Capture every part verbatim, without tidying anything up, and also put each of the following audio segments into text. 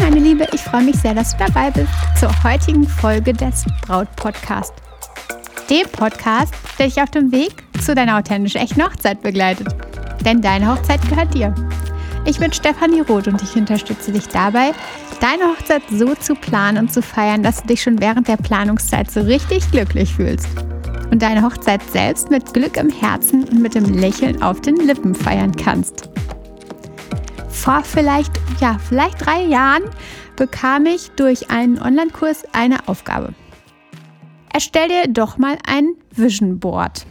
meine Liebe, ich freue mich sehr, dass du dabei bist zur heutigen Folge des Braut-Podcast. Dem Podcast, der dich auf dem Weg zu deiner authentisch echten Hochzeit begleitet. Denn deine Hochzeit gehört dir. Ich bin Stefanie Roth und ich unterstütze dich dabei, deine Hochzeit so zu planen und zu feiern, dass du dich schon während der Planungszeit so richtig glücklich fühlst. Und deine Hochzeit selbst mit Glück im Herzen und mit dem Lächeln auf den Lippen feiern kannst. Vor vielleicht, ja, vielleicht drei Jahren bekam ich durch einen Online-Kurs eine Aufgabe. Erstell dir doch mal ein Vision Board.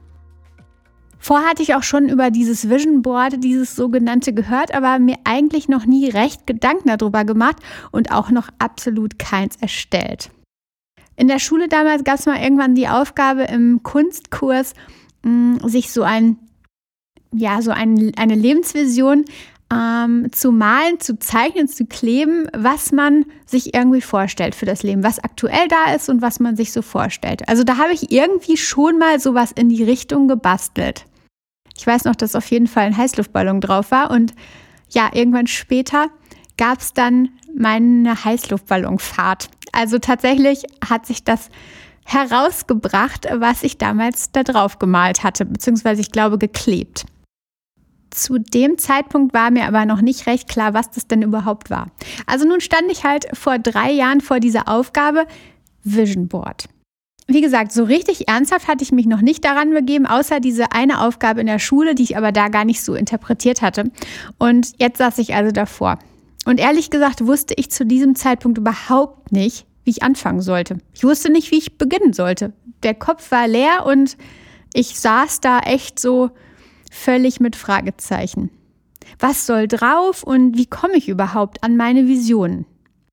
Vorher hatte ich auch schon über dieses Vision Board, dieses sogenannte, gehört, aber mir eigentlich noch nie recht Gedanken darüber gemacht und auch noch absolut keins erstellt. In der Schule damals gab es mal irgendwann die Aufgabe im Kunstkurs, mh, sich so ein, ja, so ein, eine Lebensvision ähm, zu malen, zu zeichnen, zu kleben, was man sich irgendwie vorstellt für das Leben, was aktuell da ist und was man sich so vorstellt. Also da habe ich irgendwie schon mal sowas in die Richtung gebastelt. Ich weiß noch, dass auf jeden Fall ein Heißluftballon drauf war und ja, irgendwann später gab es dann meine Heißluftballonfahrt. Also tatsächlich hat sich das herausgebracht, was ich damals da drauf gemalt hatte, beziehungsweise ich glaube geklebt. Zu dem Zeitpunkt war mir aber noch nicht recht klar, was das denn überhaupt war. Also nun stand ich halt vor drei Jahren vor dieser Aufgabe Vision Board. Wie gesagt, so richtig ernsthaft hatte ich mich noch nicht daran begeben, außer diese eine Aufgabe in der Schule, die ich aber da gar nicht so interpretiert hatte. Und jetzt saß ich also davor. Und ehrlich gesagt wusste ich zu diesem Zeitpunkt überhaupt nicht, wie ich anfangen sollte. Ich wusste nicht, wie ich beginnen sollte. Der Kopf war leer und ich saß da echt so völlig mit Fragezeichen. Was soll drauf und wie komme ich überhaupt an meine Visionen?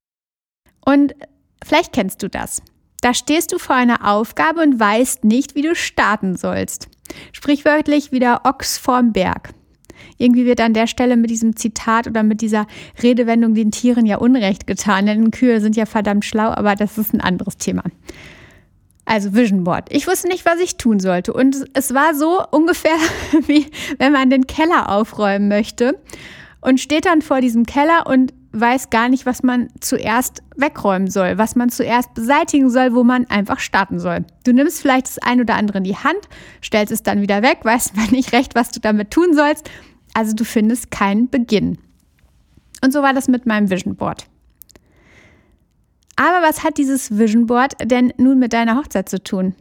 Und vielleicht kennst du das. Da stehst du vor einer Aufgabe und weißt nicht, wie du starten sollst. Sprichwörtlich wie der Ochs vorm Berg. Irgendwie wird an der Stelle mit diesem Zitat oder mit dieser Redewendung den Tieren ja Unrecht getan, denn Kühe sind ja verdammt schlau, aber das ist ein anderes Thema. Also Vision Board. Ich wusste nicht, was ich tun sollte und es war so ungefähr, wie wenn man den Keller aufräumen möchte und steht dann vor diesem Keller und weiß gar nicht, was man zuerst wegräumen soll, was man zuerst beseitigen soll, wo man einfach starten soll. Du nimmst vielleicht das ein oder andere in die Hand, stellst es dann wieder weg, weißt aber nicht recht, was du damit tun sollst. Also du findest keinen Beginn. Und so war das mit meinem Vision Board. Aber was hat dieses Vision Board denn nun mit deiner Hochzeit zu tun?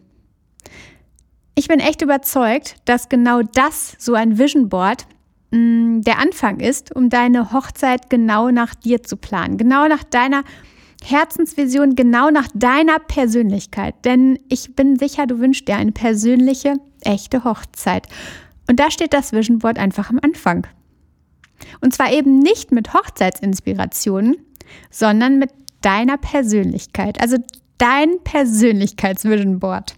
Ich bin echt überzeugt, dass genau das, so ein Vision Board, mh, der Anfang ist, um deine Hochzeit genau nach dir zu planen. Genau nach deiner Herzensvision, genau nach deiner Persönlichkeit. Denn ich bin sicher, du wünschst dir eine persönliche, echte Hochzeit. Und da steht das Vision Board einfach am Anfang. Und zwar eben nicht mit Hochzeitsinspirationen, sondern mit deiner Persönlichkeit, also dein Persönlichkeits-Vision Board.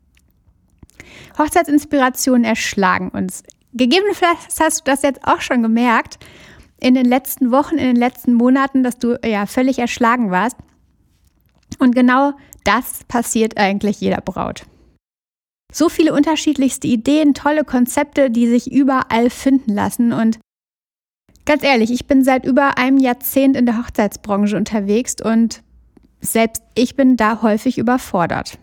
Hochzeitsinspirationen erschlagen uns. Gegebenenfalls hast du das jetzt auch schon gemerkt, in den letzten Wochen, in den letzten Monaten, dass du ja völlig erschlagen warst. Und genau das passiert eigentlich jeder Braut. So viele unterschiedlichste Ideen, tolle Konzepte, die sich überall finden lassen. Und ganz ehrlich, ich bin seit über einem Jahrzehnt in der Hochzeitsbranche unterwegs und selbst ich bin da häufig überfordert.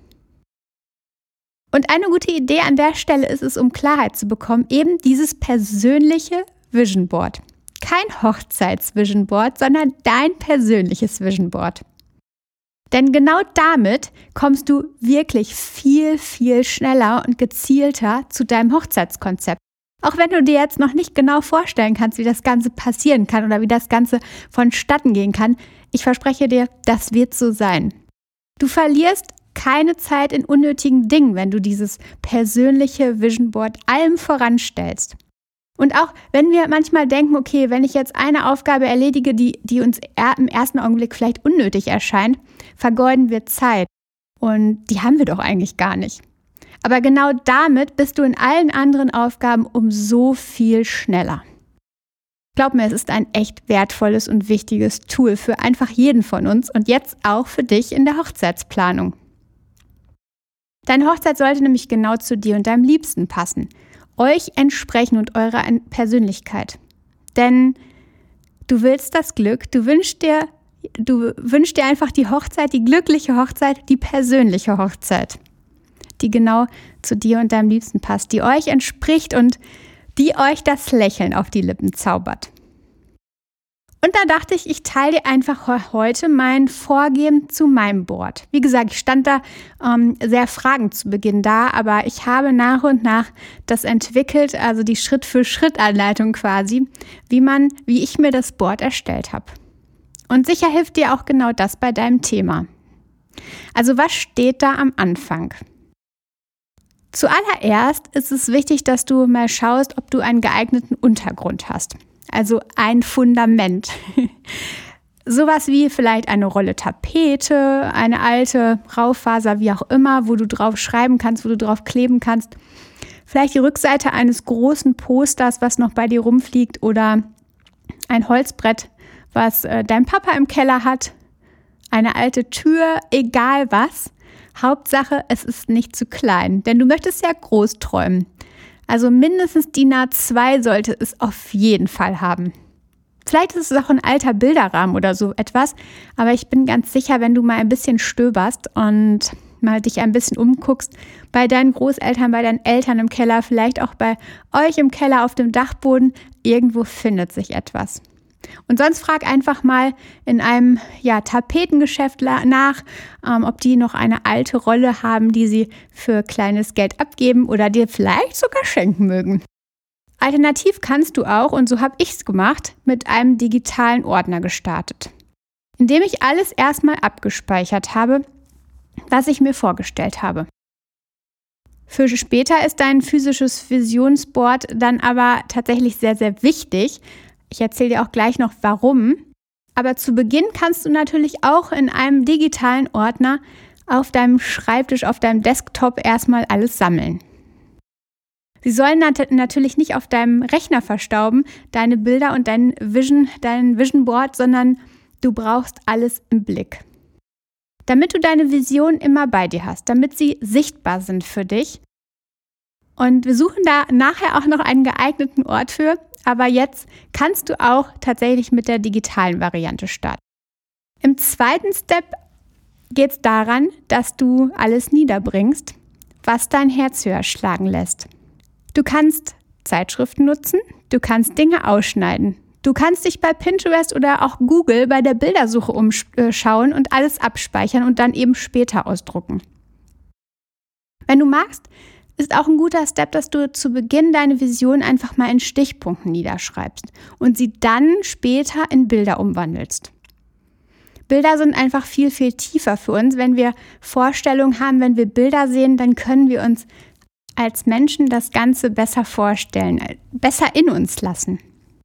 Und eine gute Idee an der Stelle ist es, um Klarheit zu bekommen, eben dieses persönliche Vision Board. Kein Hochzeits-Vision Board, sondern dein persönliches Vision Board. Denn genau damit kommst du wirklich viel, viel schneller und gezielter zu deinem Hochzeitskonzept. Auch wenn du dir jetzt noch nicht genau vorstellen kannst, wie das Ganze passieren kann oder wie das Ganze vonstatten gehen kann, ich verspreche dir, das wird so sein. Du verlierst keine Zeit in unnötigen Dingen, wenn du dieses persönliche Vision Board allem voranstellst. Und auch wenn wir manchmal denken, okay, wenn ich jetzt eine Aufgabe erledige, die, die uns im ersten Augenblick vielleicht unnötig erscheint, vergeuden wir Zeit. Und die haben wir doch eigentlich gar nicht. Aber genau damit bist du in allen anderen Aufgaben um so viel schneller. Glaub mir, es ist ein echt wertvolles und wichtiges Tool für einfach jeden von uns und jetzt auch für dich in der Hochzeitsplanung. Deine Hochzeit sollte nämlich genau zu dir und deinem Liebsten passen, euch entsprechen und eurer Persönlichkeit. Denn du willst das Glück, du wünschst dir du wünschst dir einfach die Hochzeit, die glückliche Hochzeit, die persönliche Hochzeit, die genau zu dir und deinem Liebsten passt, die euch entspricht und die euch das Lächeln auf die Lippen zaubert. Und da dachte ich, ich teile dir einfach heute mein Vorgehen zu meinem Board. Wie gesagt, ich stand da ähm, sehr fragend zu Beginn da, aber ich habe nach und nach das entwickelt, also die Schritt-für-Schritt-Anleitung quasi, wie man, wie ich mir das Board erstellt habe. Und sicher hilft dir auch genau das bei deinem Thema. Also was steht da am Anfang? Zuallererst ist es wichtig, dass du mal schaust, ob du einen geeigneten Untergrund hast. Also ein Fundament. Sowas wie vielleicht eine Rolle Tapete, eine alte Raufaser, wie auch immer, wo du drauf schreiben kannst, wo du drauf kleben kannst. Vielleicht die Rückseite eines großen Posters, was noch bei dir rumfliegt, oder ein Holzbrett, was äh, dein Papa im Keller hat. Eine alte Tür, egal was. Hauptsache, es ist nicht zu klein, denn du möchtest ja groß träumen. Also mindestens D I N A zwei sollte es auf jeden Fall haben. Vielleicht ist es auch ein alter Bilderrahmen oder so etwas, aber ich bin ganz sicher, wenn du mal ein bisschen stöberst und mal dich ein bisschen umguckst, bei deinen Großeltern, bei deinen Eltern im Keller, vielleicht auch bei euch im Keller auf dem Dachboden, irgendwo findet sich etwas. Und sonst frag einfach mal in einem ja, Tapetengeschäft nach, ähm, ob die noch eine alte Rolle haben, die sie für kleines Geld abgeben oder dir vielleicht sogar schenken mögen. Alternativ kannst du auch, und so habe ich es gemacht, mit einem digitalen Ordner gestartet, indem ich alles erstmal abgespeichert habe, was ich mir vorgestellt habe. Für später ist dein physisches Visionsboard dann aber tatsächlich sehr, sehr wichtig. Ich erzähle dir auch gleich noch, warum. Aber zu Beginn kannst du natürlich auch in einem digitalen Ordner auf deinem Schreibtisch, auf deinem Desktop erstmal alles sammeln. Sie sollen nat- natürlich nicht auf deinem Rechner verstauben, deine Bilder und dein Vision, dein Vision Board, sondern du brauchst alles im Blick. Damit du deine Vision immer bei dir hast, damit sie sichtbar sind für dich. Und wir suchen da nachher auch noch einen geeigneten Ort für. Aber jetzt kannst du auch tatsächlich mit der digitalen Variante starten. Im zweiten Step geht es daran, dass du alles niederbringst, was dein Herz höher schlagen lässt. Du kannst Zeitschriften nutzen, du kannst Dinge ausschneiden. Du kannst dich bei Pinterest oder auch Google bei der Bildersuche umschauen und alles abspeichern und dann eben später ausdrucken. Wenn du magst, ist auch ein guter Step, dass du zu Beginn deine Vision einfach mal in Stichpunkten niederschreibst und sie dann später in Bilder umwandelst. Bilder sind einfach viel, viel tiefer für uns. Wenn wir Vorstellungen haben, wenn wir Bilder sehen, dann können wir uns als Menschen das Ganze besser vorstellen, besser in uns lassen.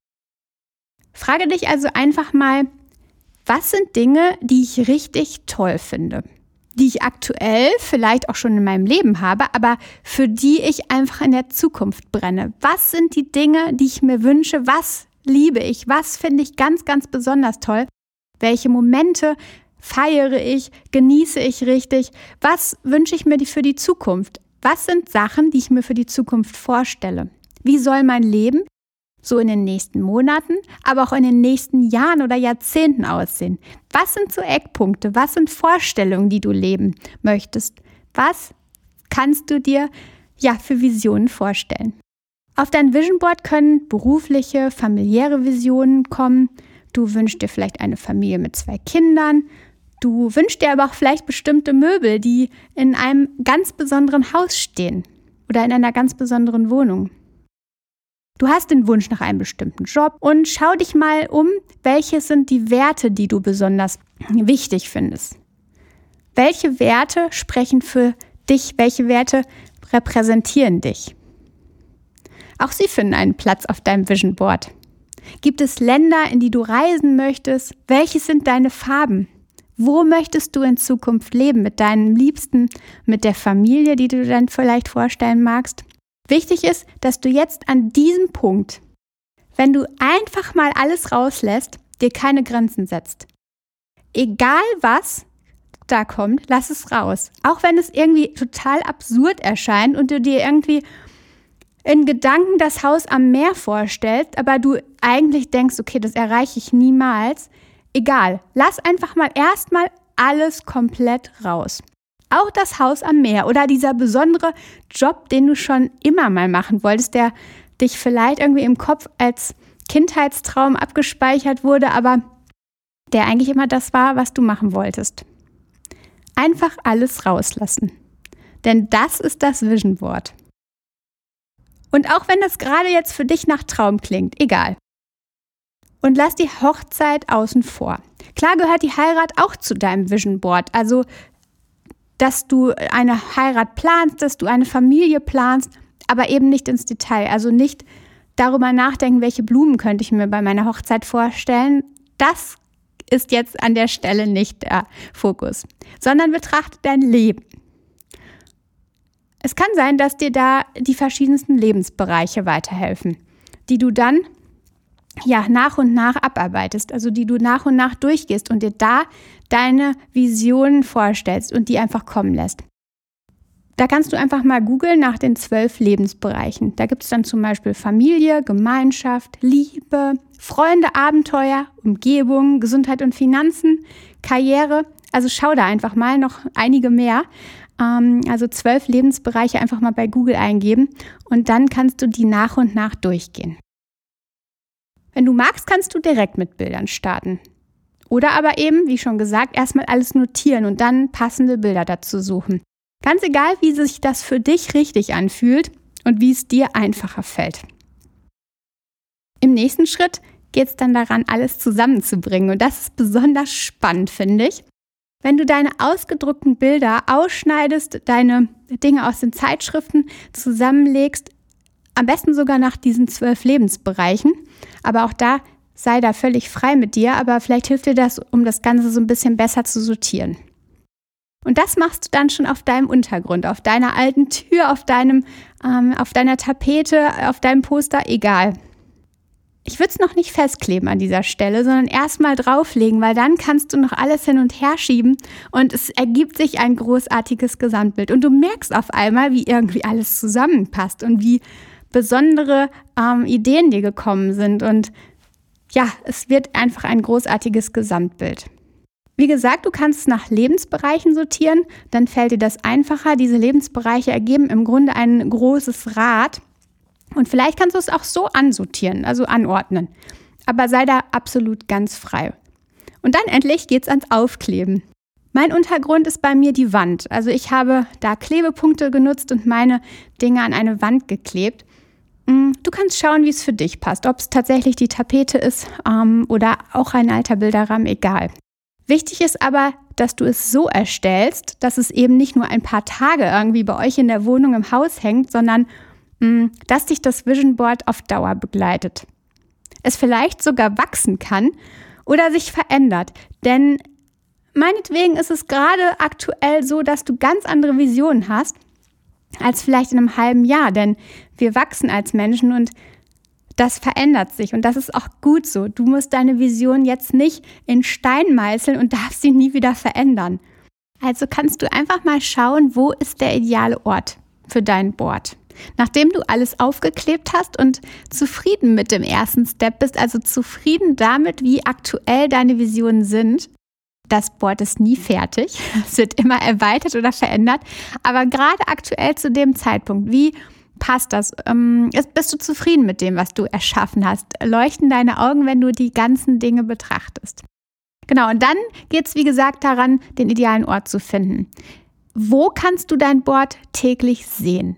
Frage dich also einfach mal, was sind Dinge, die ich richtig toll finde? Die ich aktuell vielleicht auch schon in meinem Leben habe, aber für die ich einfach in der Zukunft brenne. Was sind die Dinge, die ich mir wünsche? Was liebe ich? Was finde ich ganz, ganz besonders toll? Welche Momente feiere ich? Genieße ich richtig? Was wünsche ich mir für die Zukunft? Was sind Sachen, die ich mir für die Zukunft vorstelle? Wie soll mein Leben so in den nächsten Monaten, aber auch in den nächsten Jahren oder Jahrzehnten aussehen? Was sind so Eckpunkte? Was sind Vorstellungen, die du leben möchtest? Was kannst du dir ja für Visionen vorstellen? Auf dein Vision Board können berufliche, familiäre Visionen kommen. Du wünschst dir vielleicht eine Familie mit zwei Kindern. Du wünschst dir aber auch vielleicht bestimmte Möbel, die in einem ganz besonderen Haus stehen oder in einer ganz besonderen Wohnung. Du hast den Wunsch nach einem bestimmten Job und schau dich mal um, welche sind die Werte, die du besonders wichtig findest. Welche Werte sprechen für dich? Welche Werte repräsentieren dich? Auch sie finden einen Platz auf deinem Vision Board. Gibt es Länder, in die du reisen möchtest? Welche sind deine Farben? Wo möchtest du in Zukunft leben? Mit deinen Liebsten, mit der Familie, die du dann vielleicht vorstellen magst? Wichtig ist, dass du jetzt an diesem Punkt, wenn du einfach mal alles rauslässt, dir keine Grenzen setzt. Egal was da kommt, lass es raus. Auch wenn es irgendwie total absurd erscheint und du dir irgendwie in Gedanken das Haus am Meer vorstellst, aber du eigentlich denkst, okay, das erreiche ich niemals. Egal, lass einfach mal erstmal alles komplett raus. Auch das Haus am Meer oder dieser besondere Job, den du schon immer mal machen wolltest, der dich vielleicht irgendwie im Kopf als Kindheitstraum abgespeichert wurde, aber der eigentlich immer das war, was du machen wolltest. Einfach alles rauslassen. Denn das ist das Vision Board. Und auch wenn das gerade jetzt für dich nach Traum klingt, egal. Und lass die Hochzeit außen vor. Klar gehört die Heirat auch zu deinem Vision Board. Also, dass du eine Heirat planst, dass du eine Familie planst, aber eben nicht ins Detail. Also nicht darüber nachdenken, welche Blumen könnte ich mir bei meiner Hochzeit vorstellen. Das ist jetzt an der Stelle nicht der Fokus, sondern betrachte dein Leben. Es kann sein, dass dir da die verschiedensten Lebensbereiche weiterhelfen, die du dann ja nach und nach abarbeitest, also die du nach und nach durchgehst und dir da deine Visionen vorstellst und die einfach kommen lässt. Da kannst du einfach mal googeln nach den zwölf Lebensbereichen. Da gibt es dann zum Beispiel Familie, Gemeinschaft, Liebe, Freunde, Abenteuer, Umgebung, Gesundheit und Finanzen, Karriere. Also schau da einfach mal, noch einige mehr. Ähm, also zwölf Lebensbereiche einfach mal bei Google eingeben und dann kannst du die nach und nach durchgehen. Wenn du magst, kannst du direkt mit Bildern starten. Oder aber eben, wie schon gesagt, erstmal alles notieren und dann passende Bilder dazu suchen. Ganz egal, wie sich das für dich richtig anfühlt und wie es dir einfacher fällt. Im nächsten Schritt geht es dann daran, alles zusammenzubringen. Und das ist besonders spannend, finde ich. Wenn du deine ausgedruckten Bilder ausschneidest, deine Dinge aus den Zeitschriften zusammenlegst, am besten sogar nach diesen zwölf Lebensbereichen. Aber auch da sei da völlig frei mit dir, aber vielleicht hilft dir das, um das Ganze so ein bisschen besser zu sortieren. Und das machst du dann schon auf deinem Untergrund, auf deiner alten Tür, auf deinem, ähm, auf deiner Tapete, auf deinem Poster, egal. Ich würde es noch nicht festkleben an dieser Stelle, sondern erstmal drauflegen, weil dann kannst du noch alles hin und her schieben und es ergibt sich ein großartiges Gesamtbild. Und du merkst auf einmal, wie irgendwie alles zusammenpasst und wie besondere ähm, Ideen dir gekommen sind. Und ja, es wird einfach ein großartiges Gesamtbild. Wie gesagt, du kannst es nach Lebensbereichen sortieren, dann fällt dir das einfacher. Diese Lebensbereiche ergeben im Grunde ein großes Rad. Und vielleicht kannst du es auch so ansortieren, also anordnen. Aber sei da absolut ganz frei. Und dann endlich geht's ans Aufkleben. Mein Untergrund ist bei mir die Wand. Also ich habe da Klebepunkte genutzt und meine Dinge an eine Wand geklebt. Du kannst schauen, wie es für dich passt. Ob es tatsächlich die Tapete ist ähm, oder auch ein alter Bilderrahmen, egal. Wichtig ist aber, dass du es so erstellst, dass es eben nicht nur ein paar Tage irgendwie bei euch in der Wohnung im Haus hängt, sondern mh, dass dich das Vision Board auf Dauer begleitet. Es vielleicht sogar wachsen kann oder sich verändert. Denn meinetwegen ist es gerade aktuell so, dass du ganz andere Visionen hast als vielleicht in einem halben Jahr. Denn wir wachsen als Menschen und das verändert sich und das ist auch gut so. Du musst deine Vision jetzt nicht in Stein meißeln und darfst sie nie wieder verändern. Also kannst du einfach mal schauen, wo ist der ideale Ort für dein Board. Nachdem du alles aufgeklebt hast und zufrieden mit dem ersten Step bist, also zufrieden damit, wie aktuell deine Visionen sind. Das Board ist nie fertig, es wird immer erweitert oder verändert, aber gerade aktuell zu dem Zeitpunkt, wie passt das? Ähm, bist du zufrieden mit dem, was du erschaffen hast? Leuchten deine Augen, wenn du die ganzen Dinge betrachtest? Genau, und dann geht es, wie gesagt, daran, den idealen Ort zu finden. Wo kannst du dein Board täglich sehen?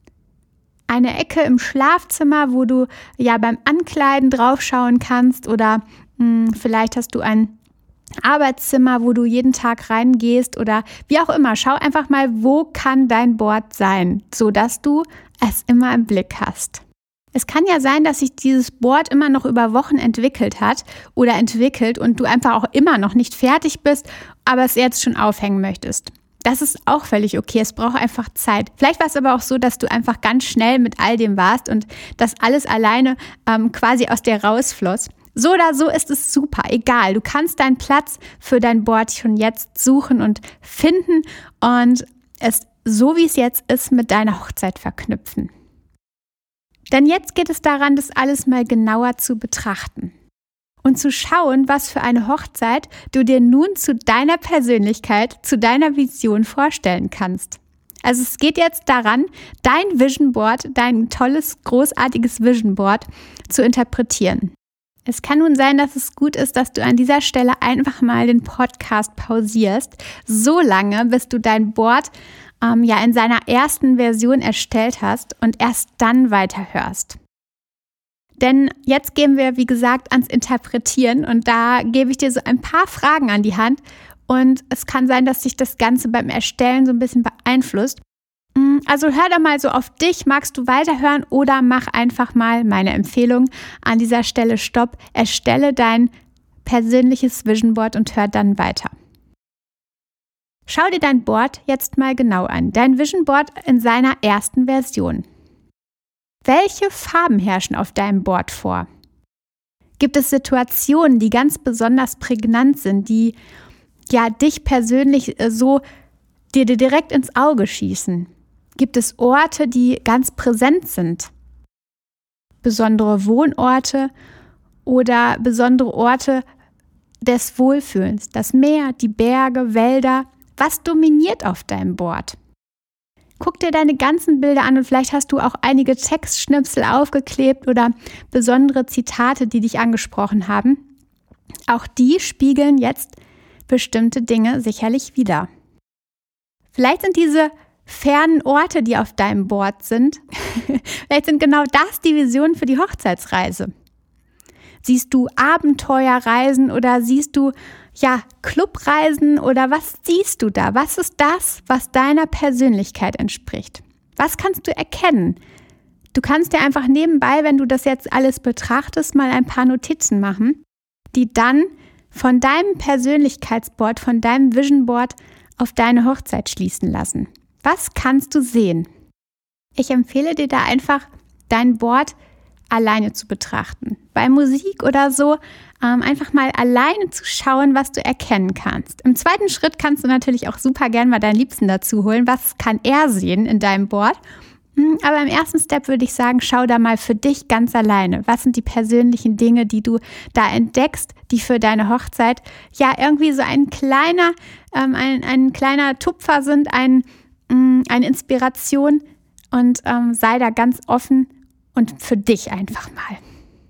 Eine Ecke im Schlafzimmer, wo du ja beim Ankleiden draufschauen kannst oder mh, vielleicht hast du ein Arbeitszimmer, wo du jeden Tag reingehst oder wie auch immer. Schau einfach mal, wo kann dein Board sein, sodass du es immer im Blick hast. Es kann ja sein, dass sich dieses Board immer noch über Wochen entwickelt hat oder entwickelt und du einfach auch immer noch nicht fertig bist, aber es jetzt schon aufhängen möchtest. Das ist auch völlig okay, es braucht einfach Zeit. Vielleicht war es aber auch so, dass du einfach ganz schnell mit all dem warst und das alles alleine ähm, quasi aus dir rausfloss. So oder so ist es super, egal. Du kannst deinen Platz für dein Board schon jetzt suchen und finden und es so wie es jetzt ist mit deiner Hochzeit verknüpfen. Denn jetzt geht es daran, das alles mal genauer zu betrachten. und zu schauen, was für eine Hochzeit du dir nun zu deiner Persönlichkeit, zu deiner Vision vorstellen kannst. Also es geht jetzt daran, dein Vision Board, dein tolles, großartiges Vision Board zu interpretieren. Es kann nun sein, dass es gut ist, dass du an dieser Stelle einfach mal den Podcast pausierst, so lange, bis du dein Board ähm, ja in seiner ersten Version erstellt hast und erst dann weiterhörst. Denn jetzt gehen wir, wie gesagt, ans Interpretieren und da gebe ich dir so ein paar Fragen an die Hand und es kann sein, dass dich das Ganze beim Erstellen so ein bisschen beeinflusst. Also hör da mal so auf dich, magst du weiterhören oder mach einfach mal meine Empfehlung an dieser Stelle Stopp, erstelle dein persönliches Vision Board und hör dann weiter. Schau dir dein Board jetzt mal genau an, dein Vision Board in seiner ersten Version. Welche Farben herrschen auf deinem Board vor? Gibt es Situationen, die ganz besonders prägnant sind, die ja dich persönlich so dir direkt ins Auge schießen? Gibt es Orte, die ganz präsent sind? Besondere Wohnorte oder besondere Orte des Wohlfühlens? Das Meer, die Berge, Wälder. Was dominiert auf deinem Board? Guck dir deine ganzen Bilder an und vielleicht hast du auch einige Textschnipsel aufgeklebt oder besondere Zitate, die dich angesprochen haben. Auch die spiegeln jetzt bestimmte Dinge sicherlich wider. Vielleicht sind diese fernen Orte, die auf deinem Board sind, vielleicht sind genau das die Vision für die Hochzeitsreise. Siehst du Abenteuerreisen oder siehst du ja Clubreisen oder was siehst du da? Was ist das, was deiner Persönlichkeit entspricht? Was kannst du erkennen? Du kannst dir einfach nebenbei, wenn du das jetzt alles betrachtest, mal ein paar Notizen machen, die dann von deinem Persönlichkeitsboard, von deinem Vision Board auf deine Hochzeit schließen lassen. Was kannst du sehen? Ich empfehle dir da einfach, dein Board alleine zu betrachten. Bei Musik oder so ähm, einfach mal alleine zu schauen, was du erkennen kannst. Im zweiten Schritt kannst du natürlich auch super gern mal deinen Liebsten dazu holen. Was kann er sehen in deinem Board? Aber im ersten Step würde ich sagen, schau da mal für dich ganz alleine. Was sind die persönlichen Dinge, die du da entdeckst, die für deine Hochzeit ja irgendwie so ein kleiner, ähm, ein, ein kleiner Tupfer sind, ein eine Inspiration und ähm, sei da ganz offen und für dich einfach mal.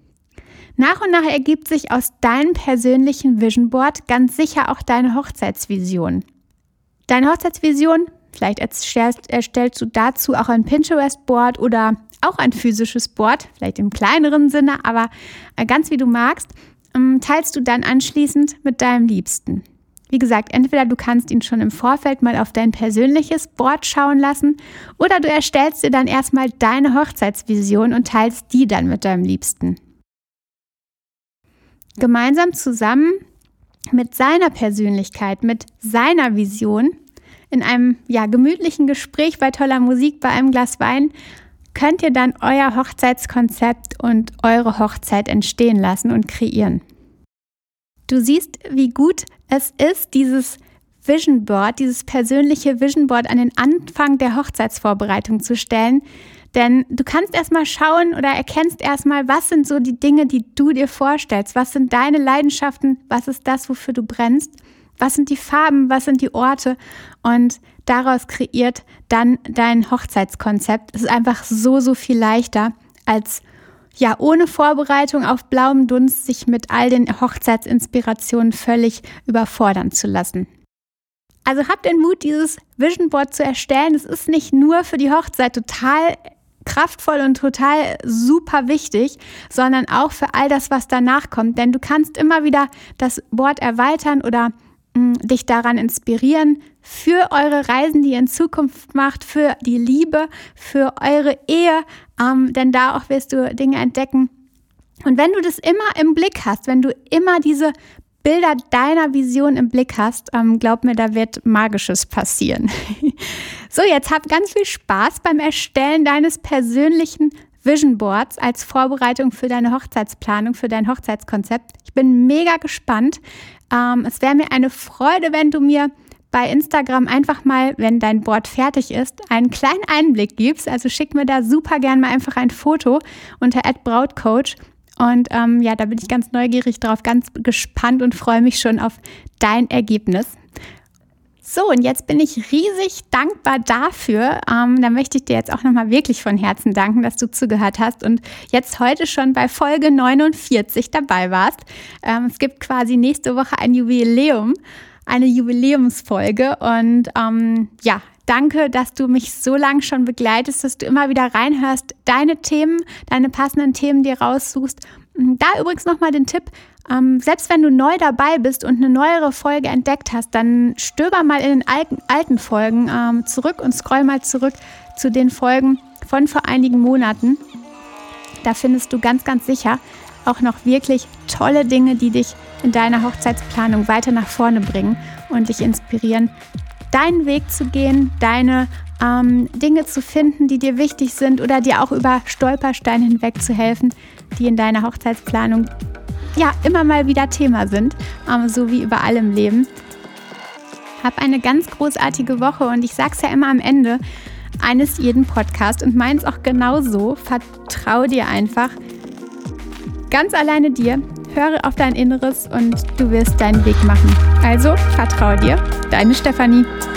Nach und nach ergibt sich aus deinem persönlichen Vision Board ganz sicher auch deine Hochzeitsvision. Deine Hochzeitsvision, vielleicht erstellst, erstellst du dazu auch ein Pinterest-Board oder auch ein physisches Board, vielleicht im kleineren Sinne, aber ganz wie du magst, ähm, teilst du dann anschließend mit deinem Liebsten. Wie gesagt, entweder du kannst ihn schon im Vorfeld mal auf dein persönliches Board schauen lassen oder du erstellst dir dann erstmal deine Hochzeitsvision und teilst die dann mit deinem Liebsten. Gemeinsam zusammen mit seiner Persönlichkeit, mit seiner Vision, in einem ja, gemütlichen Gespräch bei toller Musik, bei einem Glas Wein, könnt ihr dann euer Hochzeitskonzept und eure Hochzeit entstehen lassen und kreieren. Du siehst, wie gut es ist, dieses Vision Board, dieses persönliche Vision Board an den Anfang der Hochzeitsvorbereitung zu stellen. Denn du kannst erstmal schauen oder erkennst erstmal, was sind so die Dinge, die du dir vorstellst. Was sind deine Leidenschaften? Was ist das, wofür du brennst? Was sind die Farben? Was sind die Orte? Und daraus kreiert dann dein Hochzeitskonzept. Es ist einfach so, so viel leichter als ja, ohne Vorbereitung auf blauem Dunst sich mit all den Hochzeitsinspirationen völlig überfordern zu lassen. Also habt den Mut, dieses Vision Board zu erstellen. Es ist nicht nur für die Hochzeit total kraftvoll und total super wichtig, sondern auch für all das, was danach kommt. Denn du kannst immer wieder das Board erweitern oder mh, dich daran inspirieren für eure Reisen, die ihr in Zukunft macht, für die Liebe, für eure Ehe, ähm, denn da auch wirst du Dinge entdecken. Und wenn du das immer im Blick hast, wenn du immer diese Bilder deiner Vision im Blick hast, ähm, glaub mir, da wird Magisches passieren. So, jetzt hab ganz viel Spaß beim Erstellen deines persönlichen Vision Boards als Vorbereitung für deine Hochzeitsplanung, für dein Hochzeitskonzept. Ich bin mega gespannt. Ähm, es wäre mir eine Freude, wenn du mir bei Instagram einfach mal, wenn dein Board fertig ist, einen kleinen Einblick gibst. Also schick mir da super gern mal einfach ein Foto unter at brautcoach Und ähm, ja, da bin ich ganz neugierig drauf, ganz gespannt und freue mich schon auf dein Ergebnis. So, und jetzt bin ich riesig dankbar dafür. Ähm, da möchte ich dir jetzt auch nochmal wirklich von Herzen danken, dass du zugehört hast und jetzt heute schon bei Folge neunundvierzig dabei warst. Ähm, es gibt quasi nächste Woche ein Jubiläum, eine Jubiläumsfolge. Und ähm, ja, danke, dass du mich so lange schon begleitest, dass du immer wieder reinhörst, deine Themen, deine passenden Themen dir raussuchst. Da übrigens nochmal den Tipp, ähm, selbst wenn du neu dabei bist und eine neuere Folge entdeckt hast, dann stöber mal in den alten, alten Folgen ähm, zurück und scroll mal zurück zu den Folgen von vor einigen Monaten. Da findest du ganz, ganz sicher auch noch wirklich tolle Dinge, die dich in deiner Hochzeitsplanung weiter nach vorne bringen und dich inspirieren, deinen Weg zu gehen, deine ähm, Dinge zu finden, die dir wichtig sind oder dir auch über Stolpersteine hinweg zu helfen, die in deiner Hochzeitsplanung ja immer mal wieder Thema sind, ähm, so wie überall im Leben. Hab eine ganz großartige Woche und ich sag's ja immer am Ende eines jeden Podcasts und meins auch genauso. Vertrau dir einfach ganz alleine dir, höre auf dein Inneres und du wirst deinen Weg machen. Also vertrau dir, deine Stefanie.